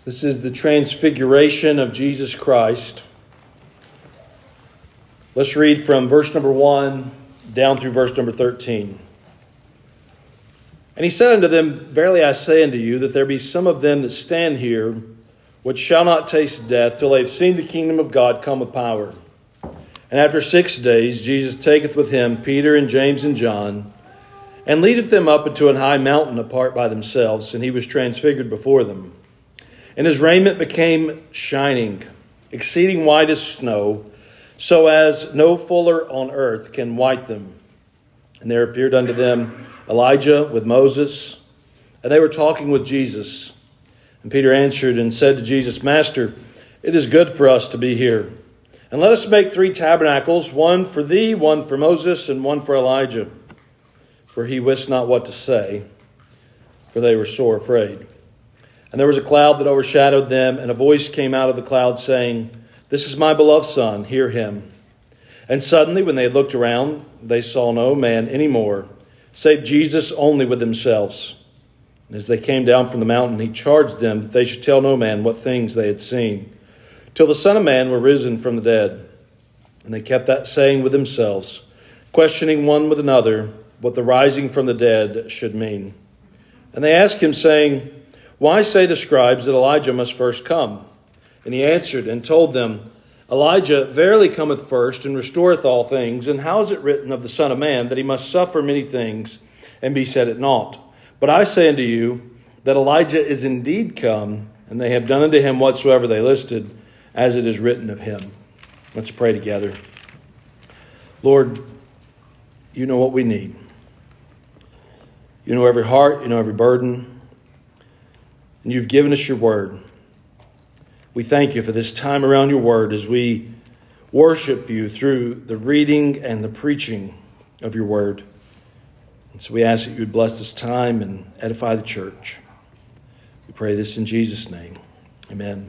This is the transfiguration of Jesus Christ. Let's read from verse number 1 down through verse number 13. And he said unto them, Verily I say unto you, that there be some of them that stand here, which shall not taste death, till they have seen the kingdom of God come with power. And after 6 days Jesus taketh with him Peter and James and John, and leadeth them up into an high mountain apart by themselves, and he was transfigured before them. And his raiment became shining, exceeding white as snow, so as no fuller on earth can white them. And there appeared unto them Elijah with Moses, and they were talking with Jesus. And Peter answered and said to Jesus, Master, it is good for us to be here. And let us make 3 tabernacles, one for thee, one for Moses, and one for Elijah. For he wist not what to say, for they were sore afraid. And there was a cloud that overshadowed them, and a voice came out of the cloud saying, This is my beloved Son, hear him. And suddenly, when they had looked around, they saw no man any more, save Jesus only with themselves. And as they came down from the mountain, he charged them that they should tell no man what things they had seen, till the Son of Man were risen from the dead. And they kept that saying with themselves, questioning one with another what the rising from the dead should mean. And they asked him, saying, Why say the scribes that Elijah must first come? And he answered and told them, Elijah verily cometh first and restoreth all things. And how is it written of the Son of Man that he must suffer many things and be set at naught? But I say unto you that Elijah is indeed come, and they have done unto him whatsoever they listed, as it is written of him. Let's pray together. Lord, you know what we need. You know every heart, you know every burden, and you've given us your word. We thank you for this time around your word as we worship you through the reading and the preaching of your word. And so we ask that you would bless this time and edify the church. We pray this in Jesus' name. Amen.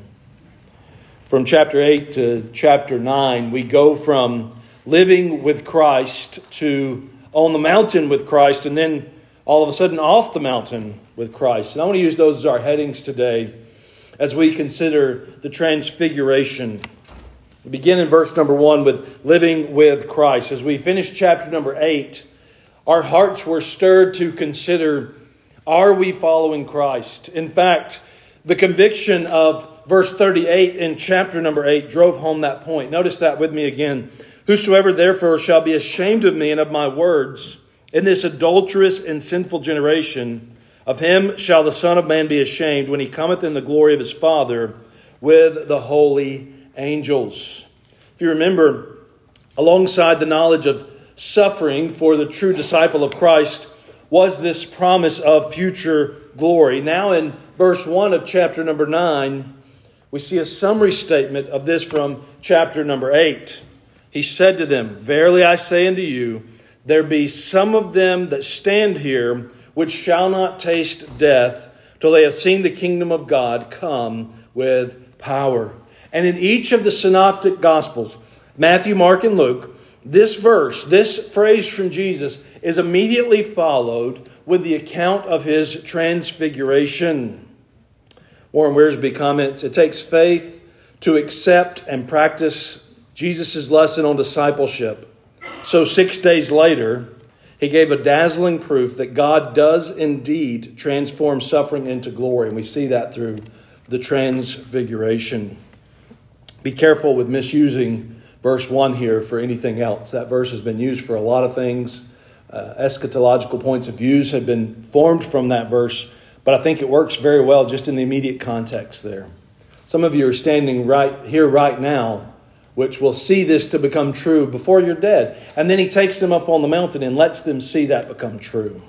From chapter 8 to chapter 9, we go from living with Christ to on the mountain with Christ, and then all of a sudden off the mountain with Christ. And I want to use those as our headings today as we consider the transfiguration. We begin in verse number 1 with living with Christ. As we finish chapter number 8, our hearts were stirred to consider, are we following Christ? In fact, the conviction of verse 38 in chapter number 8 drove home that point. Notice that with me again. Whosoever therefore shall be ashamed of me and of my words in this adulterous and sinful generation, of him shall the Son of Man be ashamed when he cometh in the glory of his Father with the holy angels. If you remember, alongside the knowledge of suffering for the true disciple of Christ was this promise of future glory. Now in verse 1 of chapter number 9, we see a summary statement of this from chapter number 8. He said to them, Verily I say unto you, there be some of them that stand here which shall not taste death till they have seen the kingdom of God come with power. And in each of the synoptic gospels, Matthew, Mark, and Luke, this verse, this phrase from Jesus is immediately followed with the account of his transfiguration. Warren Wiersbe comments, it takes faith to accept and practice Jesus' lesson on discipleship. So 6 days later, he gave a dazzling proof that God does indeed transform suffering into glory. And we see that through the transfiguration. Be careful with misusing verse 1 here for anything else. That verse has been used for a lot of things. Eschatological points of views have been formed from that verse. But I think it works very well just in the immediate context there. Some of you are standing right here right now, which will see this to become true before you're dead. And then he takes them up on the mountain and lets them see that become true.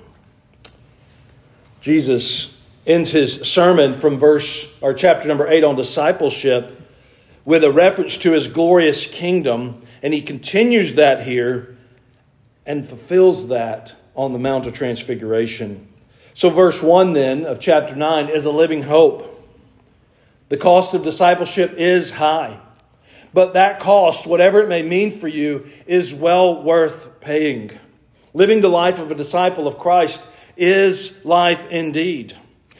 Jesus ends his sermon from chapter number 8 on discipleship with a reference to his glorious kingdom. And he continues that here and fulfills that on the Mount of Transfiguration. So verse 1 then of chapter 9 is a living hope. The cost of discipleship is high. But that cost, whatever it may mean for you, is well worth paying. Living the life of a disciple of Christ is life indeed.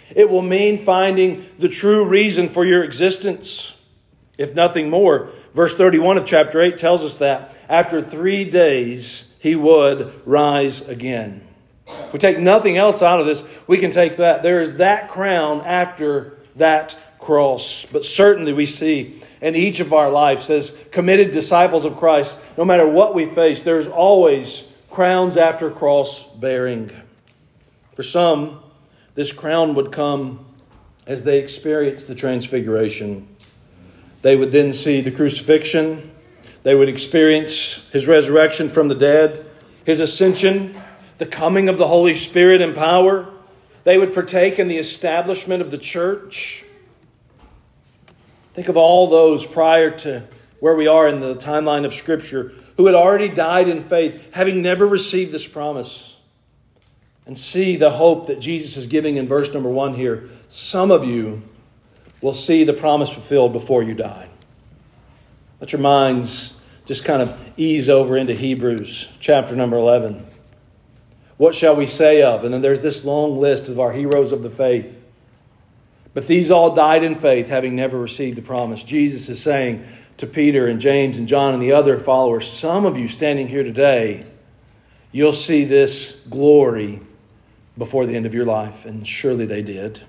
It will mean finding the true reason for your existence. If nothing more, verse 31 of chapter 8 tells us that after 3 days, He would rise again. If we take nothing else out of this, we can take that. There is that crown after that cross. But certainly we see in each of our lives as committed disciples of Christ, no matter what we face, there's always crowns after cross bearing. For some, this crown would come as they experience the transfiguration. They would then see the crucifixion. They would experience His resurrection from the dead, His ascension, the coming of the Holy Spirit in power. They would partake in the establishment of the church. Think of all those prior to where we are in the timeline of Scripture who had already died in faith, having never received this promise. And see the hope that Jesus is giving in verse number 1 here. Some of you will see the promise fulfilled before you die. Let your minds just kind of ease over into Hebrews chapter number 11. What shall we say of? And then there's this long list of our heroes of the faith. But these all died in faith, having never received the promise. Jesus is saying to Peter and James and John and the other followers, some of you standing here today, you'll see this glory before the end of your life. And surely they did.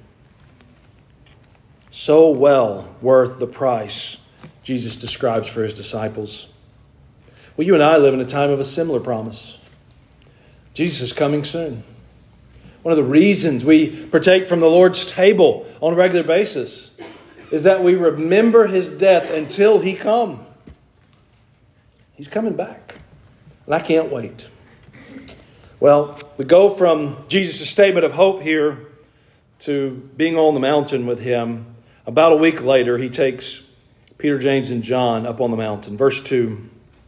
So well worth the price Jesus describes for His disciples. Well, you and I live in a time of a similar promise. Jesus is coming soon. One of the reasons we partake from the Lord's table on a regular basis is that we remember His death until He come. He's coming back. And I can't wait. Well, we go from Jesus' statement of hope here to being on the mountain with Him. About a week later, He takes Peter, James, and John up on the mountain. Verse 2.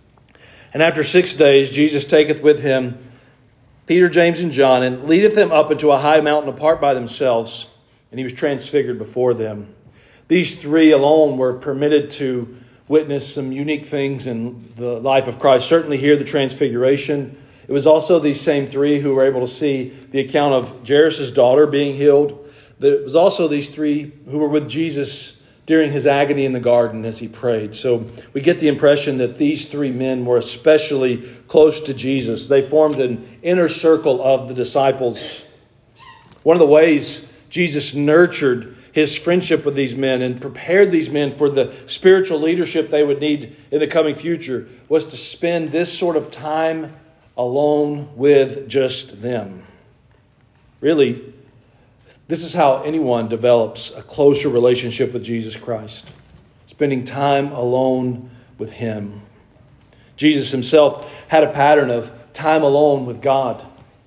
And after 6 days, Jesus taketh with Him Peter, James, and John, and leadeth them up into a high mountain apart by themselves, and He was transfigured before them. These three alone were permitted to witness some unique things in the life of Christ. Certainly here, the transfiguration. It was also these same three who were able to see the account of Jairus' daughter being healed. It was also these three who were with Jesus during His agony in the garden as He prayed. So we get the impression that these three men were especially close to Jesus. They formed an inner circle of the disciples. One of the ways Jesus nurtured His friendship with these men and prepared these men for the spiritual leadership they would need in the coming future was to spend this sort of time alone with just them. Really, this is how anyone develops a closer relationship with Jesus Christ. Spending time alone with Him. Jesus Himself had a pattern of time alone with God.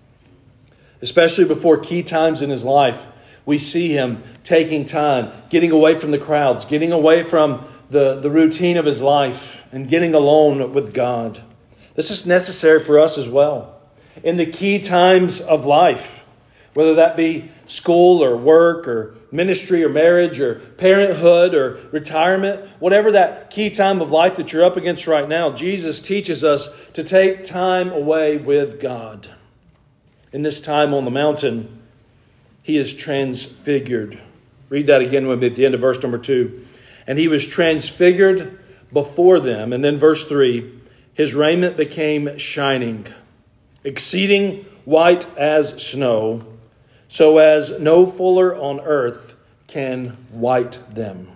Especially before key times in His life, we see Him taking time, getting away from the crowds, getting away from the routine of His life, and getting alone with God. This is necessary for us as well. In the key times of life, whether that be school or work or ministry or marriage or parenthood or retirement, whatever that key time of life that you're up against right now, Jesus teaches us to take time away with God. In this time on the mountain, He is transfigured. Read that again with me at the end of verse number 2. And He was transfigured before them. And then verse 3, His raiment became shining, exceeding white as snow, so as no fuller on earth can white them.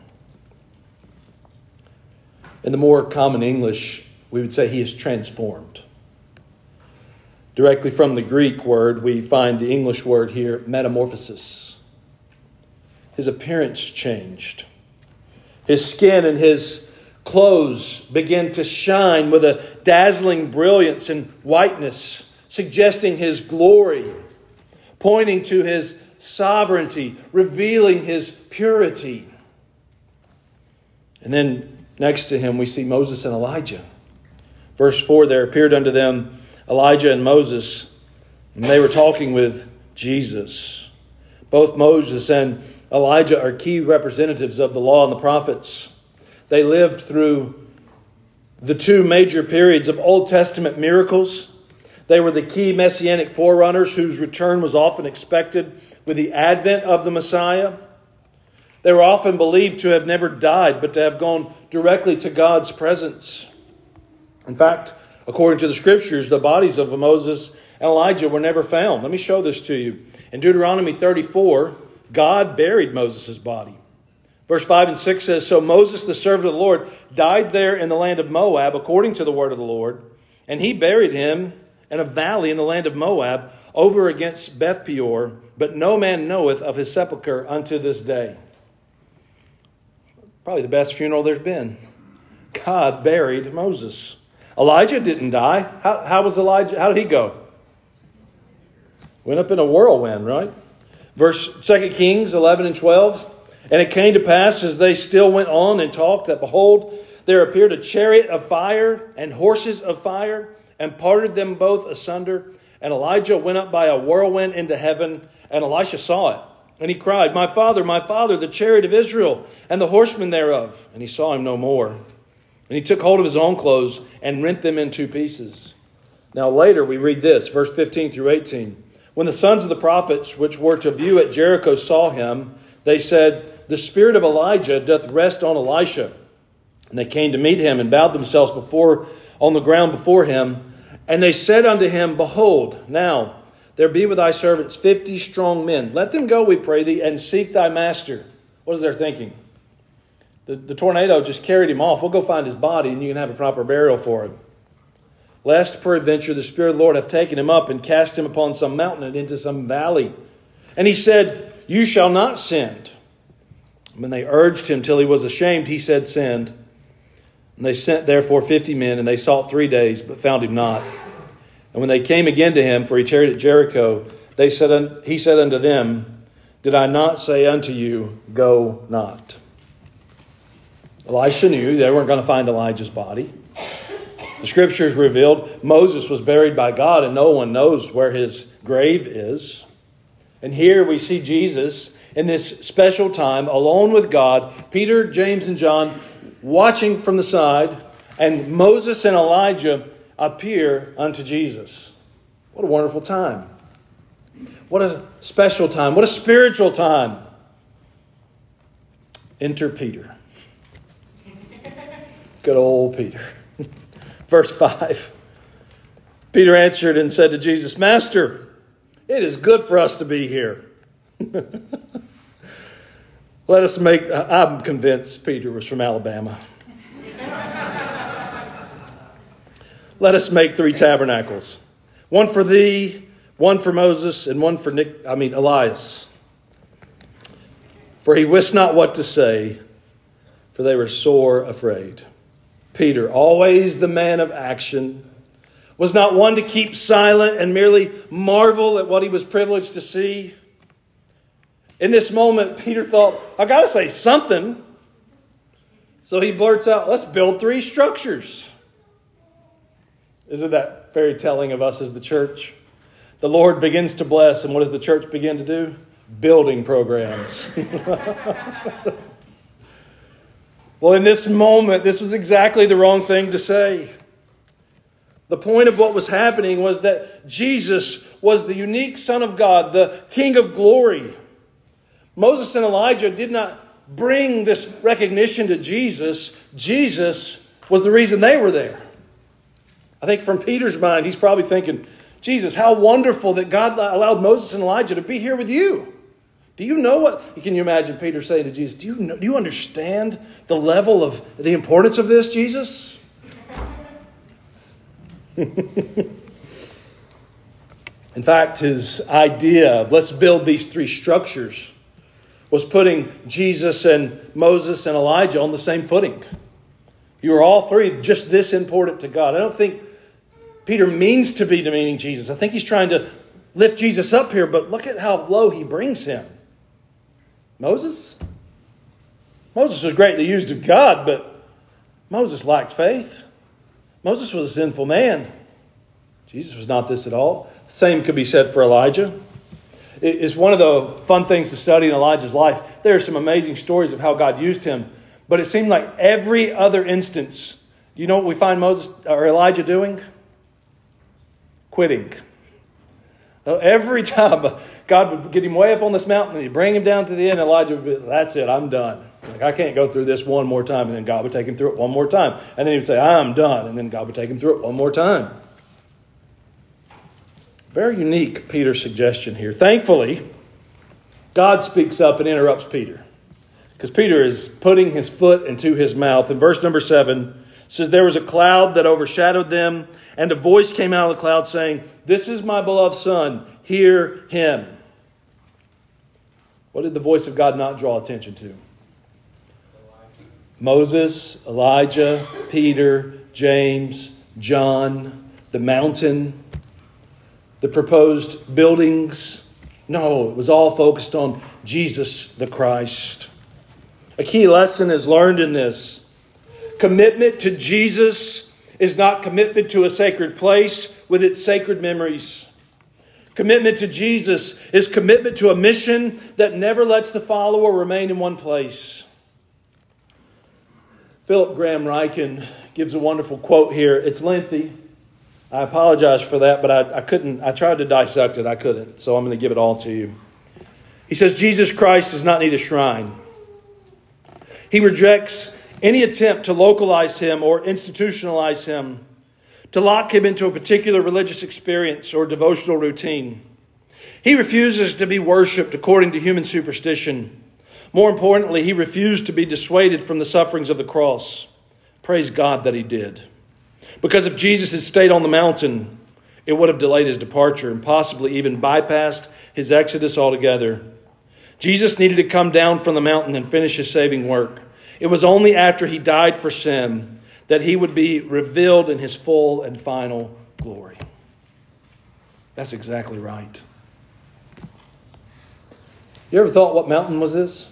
In the more common English, we would say He is transformed. Directly from the Greek word, we find the English word here, metamorphosis. His appearance changed. His skin and His clothes began to shine with a dazzling brilliance and whiteness, suggesting His glory, pointing to His sovereignty, revealing His purity. And then next to Him we see Moses and Elijah. Verse 4, there appeared unto them Elijah and Moses, and they were talking with Jesus. Both Moses and Elijah are key representatives of the law and the prophets. They lived through the two major periods of Old Testament miracles. They were the key messianic forerunners whose return was often expected with the advent of the Messiah. They were often believed to have never died, but to have gone directly to God's presence. In fact, according to the Scriptures, the bodies of Moses and Elijah were never found. Let me show this to you. In Deuteronomy 34, God buried Moses' body. Verse 5 and 6 says, "So Moses, the servant of the Lord, died there in the land of Moab, according to the word of the Lord. And he buried him in a valley in the land of Moab, over against Beth Peor. But no man knoweth of his sepulchre unto this day." Probably the best funeral there's been. God buried Moses. Elijah didn't die. How was Elijah? How did he go? Went up in a whirlwind, right? Verse 2 Kings 11 and 12. "And it came to pass, as they still went on and talked, that behold, there appeared a chariot of fire and horses of fire, and parted them both asunder. And Elijah went up by a whirlwind into heaven, and Elisha saw it. And he cried, my father, the chariot of Israel, and the horsemen thereof. And he saw him no more. And he took hold of his own clothes and rent them in two pieces." Now later we read this, verse 15 through 18. "When the sons of the prophets which were to view at Jericho saw him, they said, The spirit of Elijah doth rest on Elisha. And they came to meet him and bowed themselves on the ground before him. And they said unto him, Behold, now there be with thy servants 50 strong men. Let them go, we pray thee, and seek thy master." What is their thinking? The tornado just carried him off. We'll go find his body and you can have a proper burial for him. "Lest peradventure the Spirit of the Lord have taken him up and cast him upon some mountain and into some valley. And he said, You shall not send. When they urged him till he was ashamed, he said, Send. And they sent therefore 50 men, and they sought 3 days, but found him not. And when they came again to him, for he tarried at Jericho, he said unto them, Did I not say unto you, Go not? Elisha knew they weren't going to find Elijah's body. The Scriptures revealed Moses was buried by God, and no one knows where his grave is. And here we see Jesus in this special time, alone with God, Peter, James, and John watching from the side, and Moses and Elijah appear unto Jesus. What a wonderful time. What a special time. What a spiritual time. Enter Peter. Good old Peter. Verse 5. Peter answered and said to Jesus, Master, it is good for us to be here. I'm convinced Peter was from Alabama. Let us make 3 tabernacles. One for thee, one for Moses, and one for Elias. For he wist not what to say, for they were sore afraid. Peter, always the man of action, was not one to keep silent and merely marvel at what he was privileged to see. In this moment, Peter thought, I got to say something. So he blurts out, let's build 3 structures. Isn't that very telling of us as the church? The Lord begins to bless, and what does the church begin to do? Building programs. Well, in this moment, this was exactly the wrong thing to say. The point of what was happening was that Jesus was the unique Son of God, the King of glory. Moses and Elijah did not bring this recognition to Jesus. Jesus was the reason they were there. I think from Peter's mind, he's probably thinking, Jesus, how wonderful that God allowed Moses and Elijah to be here with you. Do you know what? Can you imagine Peter saying to Jesus, do you understand the level of the importance of this, Jesus? In fact, his idea of let's build these 3 structures was putting Jesus and Moses and Elijah on the same footing. You are all 3 just this important to God. I don't think Peter means to be demeaning Jesus. I think he's trying to lift Jesus up here, but look at how low he brings him. Moses was greatly used of God, but Moses lacked faith. Moses was a sinful man. Jesus was not this at all. Same could be said for Elijah. It's one of the fun things to study in Elijah's life. There are some amazing stories of how God used him, but it seemed like every other instance, you know what we find Moses or Elijah doing? Quitting. Every time God would get him way up on this mountain and he'd bring him down to the end. Elijah would be, that's it, I'm done. Like, I can't go through this one more time. And then God would take him through it one more time. And then he would say, I'm done. And then God would take him through it one more time. Very unique Peter's suggestion here. Thankfully, God speaks up and interrupts Peter, because Peter is putting his foot into his mouth. In verse number 7, it says, there was a cloud that overshadowed them, and a voice came out of the cloud saying, this is my beloved Son, hear him. What did the voice of God not draw attention to? Moses, Elijah, Peter, James, John, the mountain, the proposed buildings. No, it was all focused on Jesus the Christ. A key lesson is learned in this. Commitment to Jesus is not commitment to a sacred place with its sacred memories. Commitment to Jesus is commitment to a mission that never lets the follower remain in one place. Philip Graham Ryken gives a wonderful quote here. It's lengthy. I apologize for that, but I couldn't. I tried to dissect it. I couldn't. So I'm going to give it all to you. He says, Jesus Christ does not need a shrine. He rejects any attempt to localize him or institutionalize him, to lock him into a particular religious experience or devotional routine. He refuses to be worshipped according to human superstition. More importantly, he refused to be dissuaded from the sufferings of the cross. Praise God that he did. Because if Jesus had stayed on the mountain, it would have delayed his departure and possibly even bypassed his exodus altogether. Jesus needed to come down from the mountain and finish his saving work. It was only after he died for sin that he would be revealed in his full and final glory. That's exactly right. You ever thought, what mountain was this?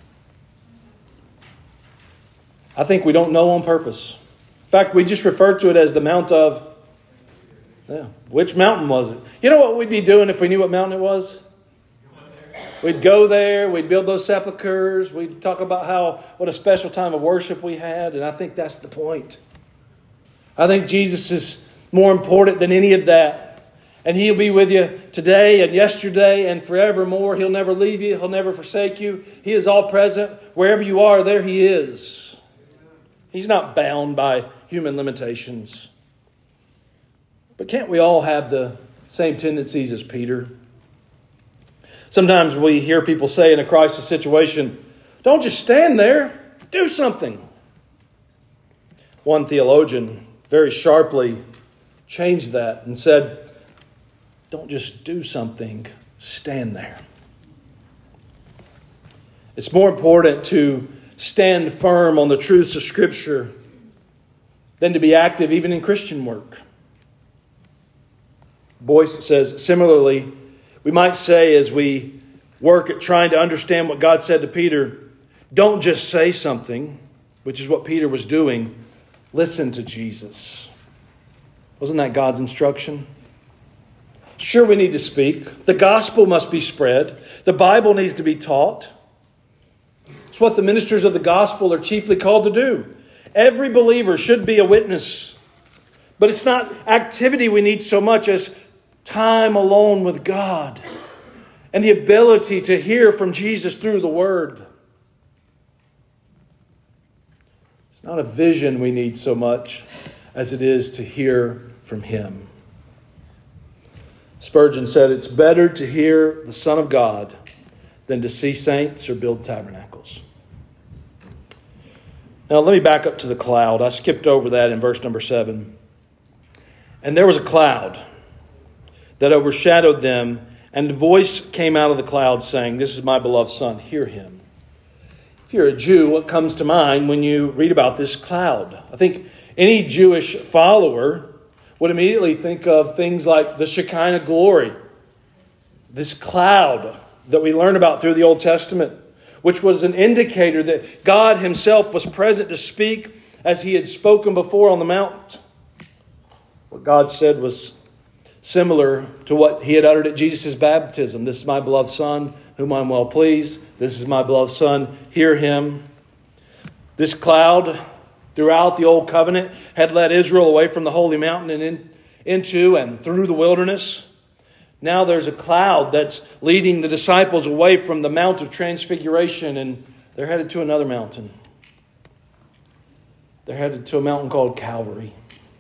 I think we don't know on purpose. In fact, we just refer to it as the Mount of... which mountain was it? You know what we'd be doing if we knew what mountain it was? We'd go there, we'd build those sepulchres, we'd talk about what a special time of worship we had, and I think that's the point. I think Jesus is more important than any of that. And he'll be with you today and yesterday and forevermore. He'll never leave you, he'll never forsake you. He is all present. Wherever you are, there he is. He's not bound by human limitations. But can't we all have the same tendencies as Peter? Sometimes we hear people say in a crisis situation, don't just stand there, do something. One theologian very sharply changed that and said, don't just do something, stand there. It's more important to stand firm on the truths of Scripture than to be active even in Christian work. Boyce says, similarly, we might say as we work at trying to understand what God said to Peter, don't just say something, which is what Peter was doing. Listen to Jesus. Wasn't that God's instruction? Sure, we need to speak. The gospel must be spread. The Bible needs to be taught. It's what the ministers of the gospel are chiefly called to do. Every believer should be a witness. But it's not activity we need so much as time alone with God and the ability to hear from Jesus through the Word. It's not a vision we need so much as it is to hear from Him. Spurgeon said, it's better to hear the Son of God than to see saints or build tabernacles. Now let me back up to the cloud. I skipped over that in verse number 7. And there was a cloud that overshadowed them, and a voice came out of the cloud saying, this is my beloved Son, hear him. If you're a Jew, what comes to mind when you read about this cloud? I think any Jewish follower would immediately think of things like the Shekinah glory, this cloud that we learn about through the Old Testament, which was an indicator that God himself was present to speak as he had spoken before on the mount. What God said was similar to what he had uttered at Jesus' baptism. This is my beloved Son, whom I'm well pleased. This is my beloved Son, hear him. This cloud throughout the Old Covenant had led Israel away from the holy mountain and into and through the wilderness. Now there's a cloud that's leading the disciples away from the Mount of Transfiguration, and they're headed to another mountain. They're headed to a mountain called Calvary.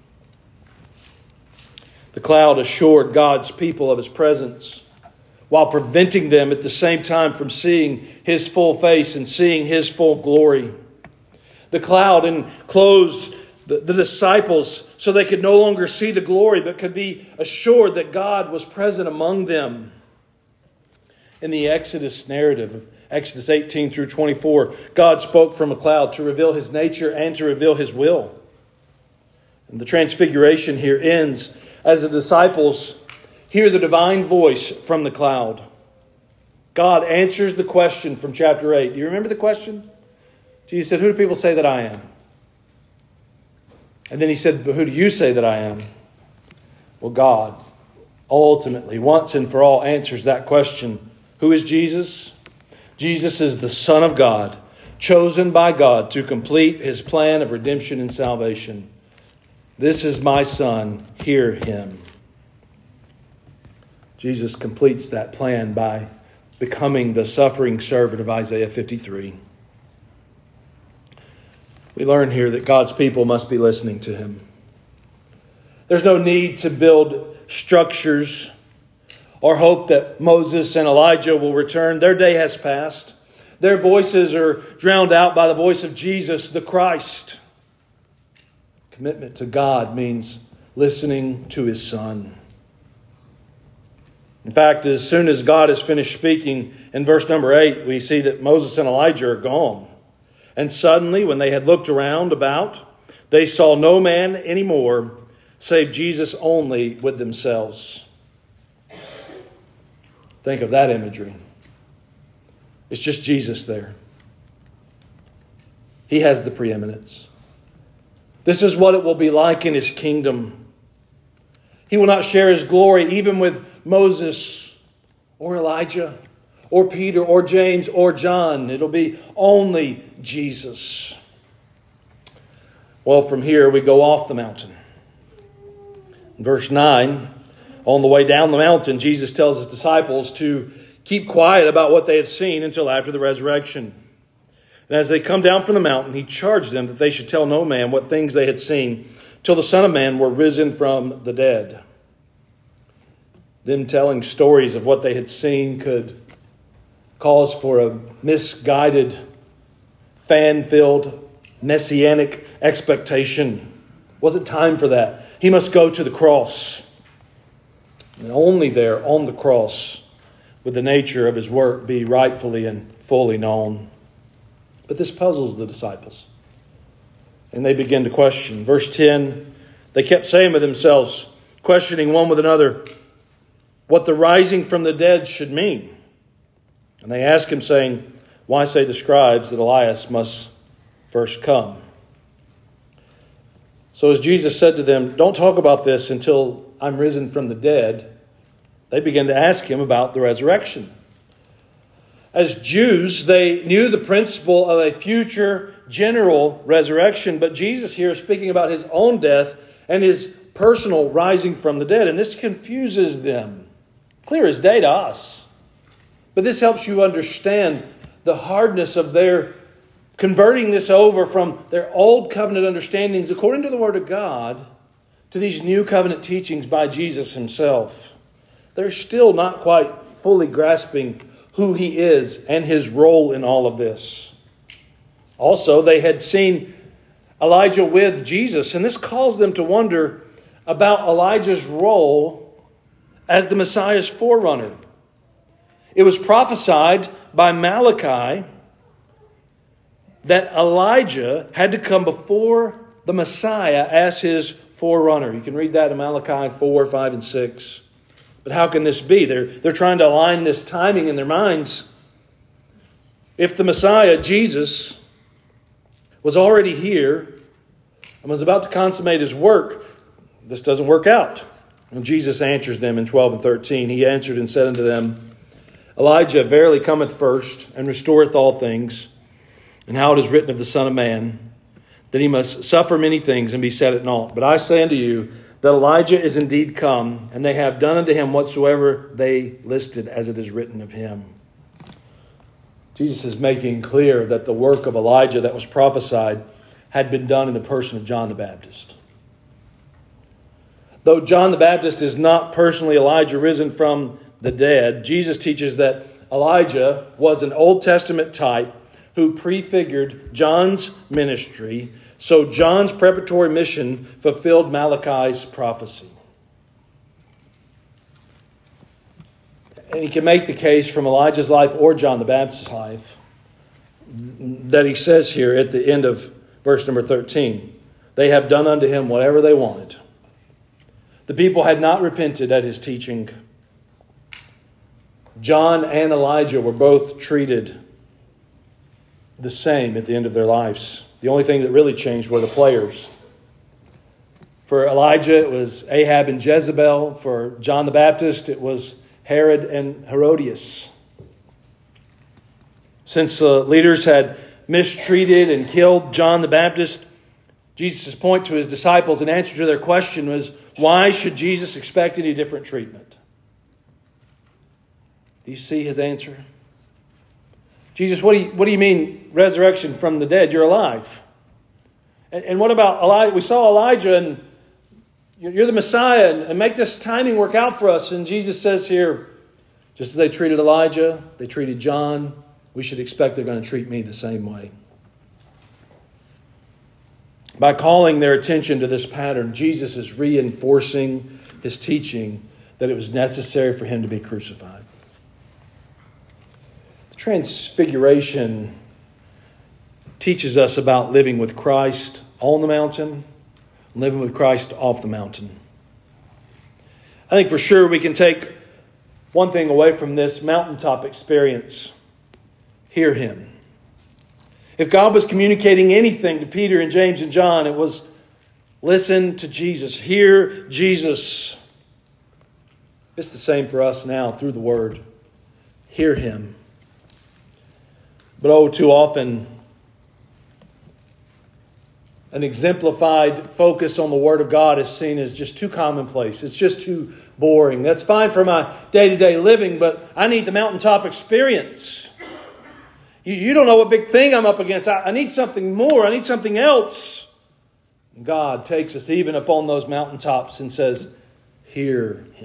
The cloud assured God's people of His presence, while preventing them at the same time from seeing His full face and seeing His full glory. The cloud enclosed the disciples so they could no longer see the glory, but could be assured that God was present among them. In the Exodus narrative, Exodus 18 through 24, God spoke from a cloud to reveal His nature and to reveal His will. And the Transfiguration here ends as the disciples hear the divine voice from the cloud. God answers the question from chapter 8. Do you remember the question? Jesus said, "Who do people say that I am?" And then He said, "But who do you say that I am?" Well, God ultimately, once and for all, answers that question. Who is Jesus? Jesus is the Son of God, chosen by God to complete His plan of redemption and salvation. This is my Son, hear Him. Jesus completes that plan by becoming the suffering servant of Isaiah 53. We learn here that God's people must be listening to Him. There's no need to build structures or hope that Moses and Elijah will return. Their day has passed. Their voices are drowned out by the voice of Jesus, the Christ. Commitment to God means listening to His Son. In fact, as soon as God has finished speaking, in verse number 8, we see that Moses and Elijah are gone. And suddenly, when they had looked around about, they saw no man anymore, save Jesus only with themselves. Think of that imagery. It's just Jesus there. He has the preeminence. This is what it will be like in His kingdom. He will not share His glory even with Moses or Elijah or Peter or James or John. It'll be only Jesus. Well, from here we go off the mountain. In verse 9, on the way down the mountain, Jesus tells His disciples to keep quiet about what they had seen until after the resurrection. And as they come down from the mountain, He charged them that they should tell no man what things they had seen till the Son of Man were risen from the dead. Them telling stories of what they had seen could cause for a misguided, fan-filled, messianic expectation. Wasn't time for that. He must go to the cross. And only there, on the cross, would the nature of His work be rightfully and fully known. But this puzzles the disciples. And they begin to question. Verse 10, they kept saying with themselves, questioning one with another, what the rising from the dead should mean. And they ask Him, saying, why say the scribes that Elias must first come? So as Jesus said to them, don't talk about this until I'm risen from the dead, they began to ask Him about the resurrection. As Jews, they knew the principle of a future general resurrection, but Jesus here is speaking about His own death and His personal rising from the dead, and this confuses them. Clear as day to us. But this helps you understand the hardness of their converting this over from their old covenant understandings according to the Word of God to these new covenant teachings by Jesus Himself. They're still not quite fully grasping who He is and His role in all of this. Also, they had seen Elijah with Jesus, and this caused them to wonder about Elijah's role as the Messiah's forerunner. It was prophesied by Malachi that Elijah had to come before the Messiah as His forerunner. You can read that in Malachi 4, 5, and 6. But how can this be? They're trying to align this timing in their minds. If the Messiah, Jesus, was already here and was about to consummate His work, this doesn't work out. And Jesus answers them in 12 and 13. He answered and said unto them, Elijah verily cometh first, and restoreth all things. And how it is written of the Son of Man, that He must suffer many things and be set at naught. But I say unto you, that Elijah is indeed come, and they have done unto him whatsoever they listed, as it is written of him. Jesus is making clear that the work of Elijah that was prophesied had been done in the person of John the Baptist. Though John the Baptist is not personally Elijah risen from the dead, Jesus teaches that Elijah was an Old Testament type who prefigured John's ministry, so John's preparatory mission fulfilled Malachi's prophecy. And he can make the case from Elijah's life or John the Baptist's life that he says here at the end of verse number 13, they have done unto him whatever they wanted. The people had not repented at his teaching. John and Elijah were both treated the same at the end of their lives. The only thing that really changed were the players. For Elijah, it was Ahab and Jezebel. For John the Baptist, it was Herod and Herodias. Since the leaders had mistreated and killed John the Baptist, Jesus' point to his disciples in answer to their question was, why should Jesus expect any different treatment? Do you see his answer? Jesus, what do you mean resurrection from the dead? You're alive. And what about Elijah? We saw Elijah, and you're the Messiah, and make this timing work out for us. And Jesus says here, just as they treated Elijah, they treated John, we should expect they're going to treat me the same way. By calling their attention to this pattern, Jesus is reinforcing his teaching that it was necessary for him to be crucified. The Transfiguration teaches us about living with Christ on the mountain, living with Christ off the mountain. I think for sure we can take one thing away from this mountaintop experience. Hear him. If God was communicating anything to Peter and James and John, it was listen to Jesus. Hear Jesus. It's the same for us now through the Word. Hear him. But oh, too often, an exemplified focus on the Word of God is seen as just too commonplace. It's just too boring. That's fine for my day-to-day living, but I need the mountaintop experience. You don't know what big thing I'm up against. I need something more. I need something else. God takes us even up on those mountaintops and says, hear him.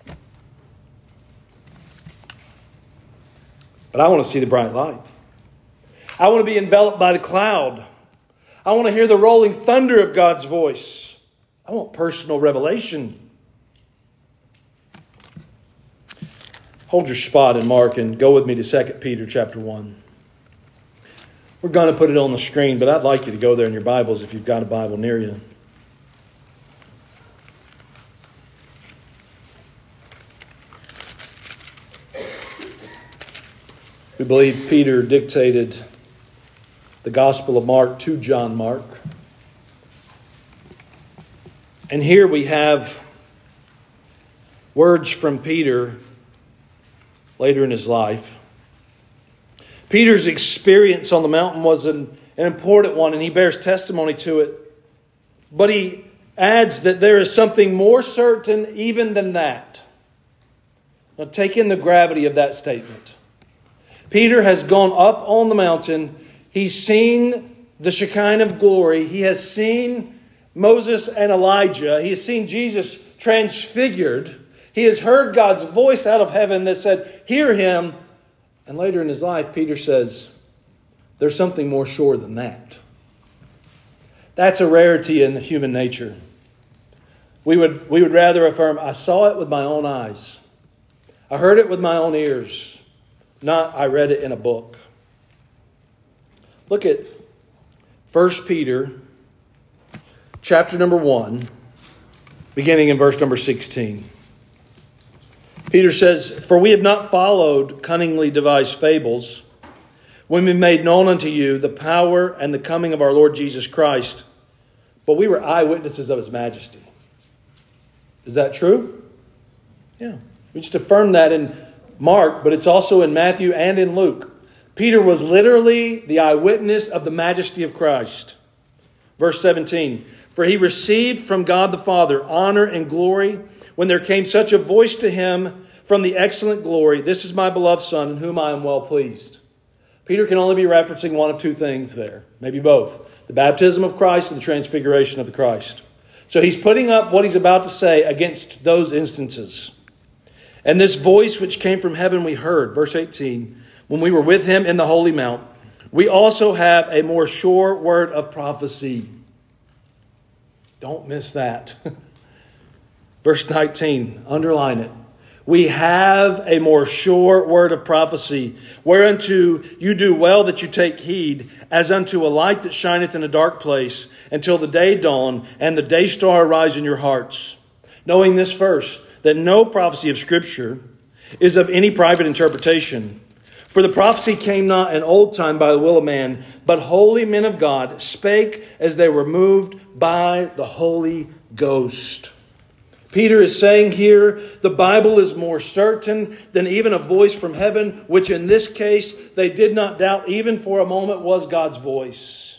But I want to see the bright light. I want to be enveloped by the cloud. I want to hear the rolling thunder of God's voice. I want personal revelation. Hold your spot in Mark and go with me to 2 Peter chapter 1. We're going to put it on the screen, but I'd like you to go there in your Bibles if you've got a Bible near you. We believe Peter dictated the Gospel of Mark to John Mark. And here we have words from Peter later in his life. Peter's experience on the mountain was an important one, and he bears testimony to it. But he adds that there is something more certain even than that. Now take in the gravity of that statement. Peter has gone up on the mountain. He's seen the Shekinah glory. He has seen Moses and Elijah. He has seen Jesus transfigured. He has heard God's voice out of heaven that said, hear him. And later in his life, Peter says, there's something more sure than that. That's a rarity in human nature. We would rather affirm, I saw it with my own eyes. I heard it with my own ears. Not, I read it in a book. Look at 1 Peter chapter number 1, beginning in verse number 16. Peter says, for we have not followed cunningly devised fables when we made known unto you the power and the coming of our Lord Jesus Christ, but we were eyewitnesses of his majesty. Is that true? Yeah. We just affirmed that in Mark, but it's also in Matthew and in Luke. Peter was literally the eyewitness of the majesty of Christ. Verse 17, For he received from God the Father honor and glory when there came such a voice to him from the excellent glory, "This is my beloved Son, in whom I am well pleased." Peter can only be referencing one of two things there, maybe both: the baptism of Christ and the transfiguration of the Christ. So he's putting up what he's about to say against those instances. "And this voice which came from heaven we heard," verse 18, "when we were with him in the holy mount. We also have a more sure word of prophecy." Don't miss that. Verse 19, underline it. "We have a more sure word of prophecy, whereunto you do well that you take heed, as unto a light that shineth in a dark place, until the day dawn and the day star arise in your hearts. Knowing this first, that no prophecy of Scripture is of any private interpretation. For the prophecy came not in old time by the will of man, but holy men of God spake as they were moved by the Holy Ghost." Peter is saying here, the Bible is more certain than even a voice from heaven, which in this case they did not doubt even for a moment was God's voice.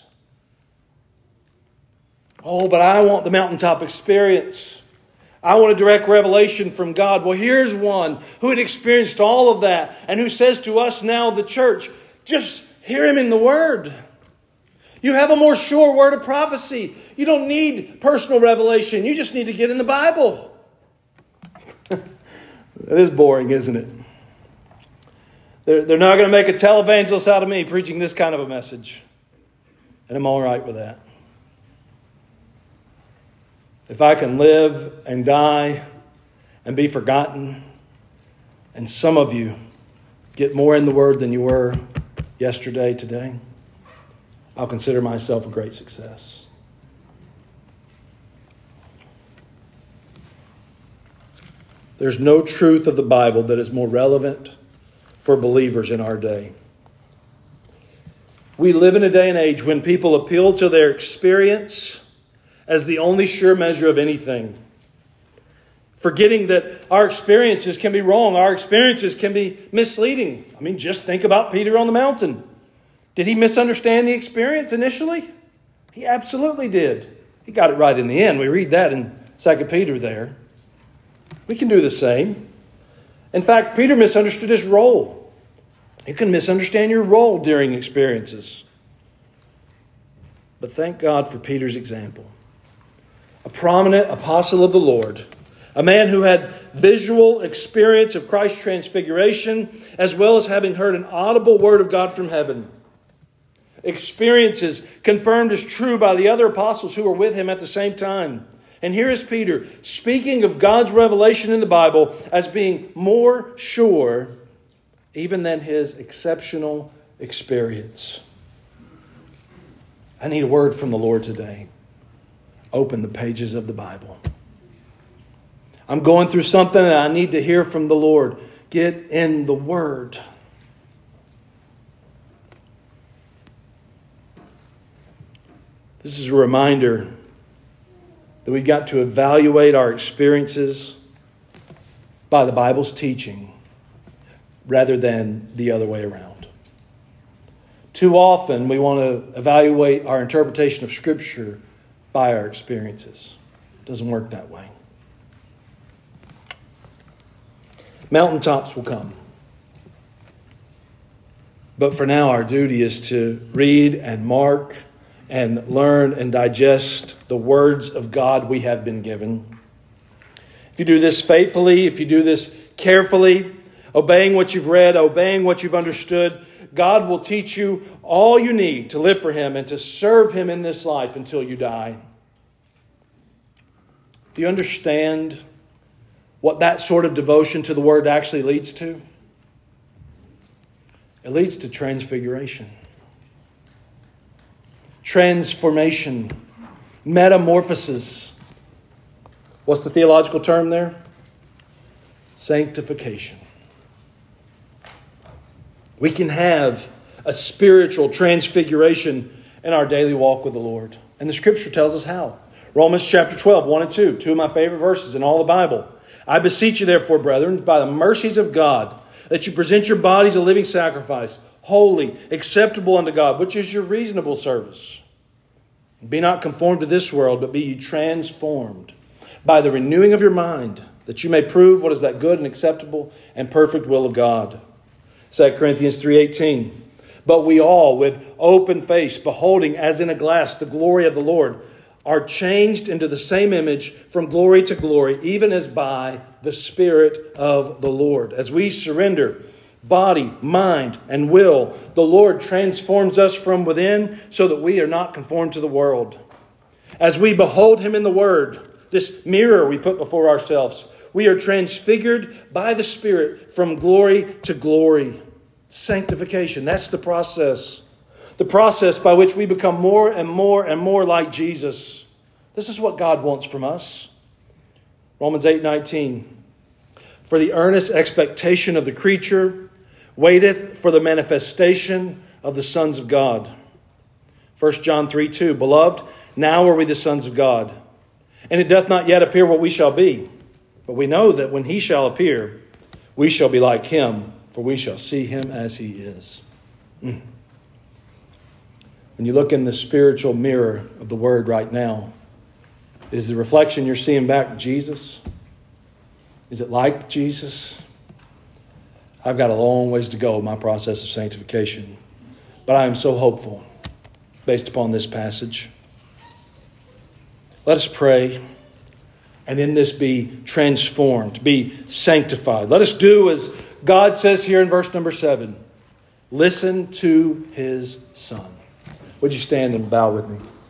Oh, but I want the mountaintop experience. I want a direct revelation from God. Well, here's one who had experienced all of that and who says to us now, the church, just hear him in the Word. You have a more sure word of prophecy. You don't need personal revelation. You just need to get in the Bible. That is boring, isn't it? They're not going to make a televangelist out of me preaching this kind of a message. And I'm all right with that. If I can live and die and be forgotten, and some of you get more in the Word than you were yesterday, today, I'll consider myself a great success. There's no truth of the Bible that is more relevant for believers in our day. We live in a day and age when people appeal to their experience as the only sure measure of anything, forgetting that our experiences can be wrong. Our experiences can be misleading. I mean, just think about Peter on the mountain. Did he misunderstand the experience initially? He absolutely did. He got it right in the end. We read that in 2 Peter there. We can do the same. In fact, Peter misunderstood his role. You can misunderstand your role during experiences. But thank God for Peter's example. A prominent apostle of the Lord, a man who had visual experience of Christ's transfiguration, as well as having heard an audible word of God from heaven. Experiences confirmed as true by the other apostles who were with him at the same time. And here is Peter speaking of God's revelation in the Bible as being more sure even than his exceptional experience. I need a word from the Lord today. Open the pages of the Bible. I'm going through something and I need to hear from the Lord. Get in the Word. This is a reminder that we've got to evaluate our experiences by the Bible's teaching rather than the other way around. Too often we want to evaluate our interpretation of Scripture by our experiences. It doesn't work that way. Mountaintops will come. But for now, our duty is to read and mark and learn and digest the words of God we have been given. If you do this faithfully, if you do this carefully, obeying what you've read, obeying what you've understood, God will teach you all you need to live for Him and to serve Him in this life until you die. Do you understand what that sort of devotion to the Word actually leads to? It leads to transfiguration, transformation, metamorphosis. What's the theological term there? Sanctification. We can have a spiritual transfiguration in our daily walk with the Lord. And the Scripture tells us how. Romans chapter 12, 1 and 2, two of my favorite verses in all the Bible. I beseech you therefore, brethren, by the mercies of God, that you present your bodies a living sacrifice, holy, acceptable unto God, which is your reasonable service. Be not conformed to this world, but be ye transformed by the renewing of your mind, that you may prove what is that good and acceptable and perfect will of God. 2 Corinthians 3:18. But we all, with open face, beholding as in a glass the glory of the Lord, are changed into the same image from glory to glory, even as by the Spirit of the Lord. As we surrender body, mind, and will, the Lord transforms us from within so that we are not conformed to the world. As we behold Him in the Word, this mirror we put before ourselves, we are transfigured by the Spirit from glory to glory. Sanctification, that's the process. The process by which we become more and more and more like Jesus. This is what God wants from us. Romans 8:19. For the earnest expectation of the creature waiteth for the manifestation of the sons of God. 1 John 3:2. Beloved, now are we the sons of God, and it doth not yet appear what we shall be. But we know that when He shall appear, we shall be like Him, for we shall see Him as He is. When you look in the spiritual mirror of the Word right now, is the reflection you're seeing back Jesus? Is it like Jesus? I've got a long ways to go in my process of sanctification, but I am so hopeful based upon this passage. Let us pray, and in this be transformed, be sanctified. Let us do as God says here in verse number 7. Listen to His Son. Would you stand and bow with me?